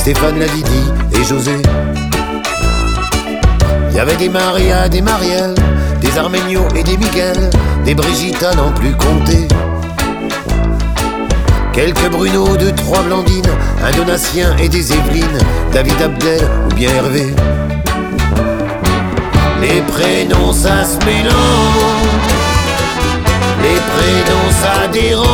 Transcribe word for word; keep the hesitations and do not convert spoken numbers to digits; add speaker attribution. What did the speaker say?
Speaker 1: Stéphane, la Didi et José. Il y avait des Maria, des Marielle, des Arménios et des Miguel, des Brigitte à n'en plus compter. Quelques Bruno, deux, trois Blandines, un Donatien et des Évelynes, David Abdel ou bien Hervé. Les prénoms ça se mélange, les prénoms ça dérange.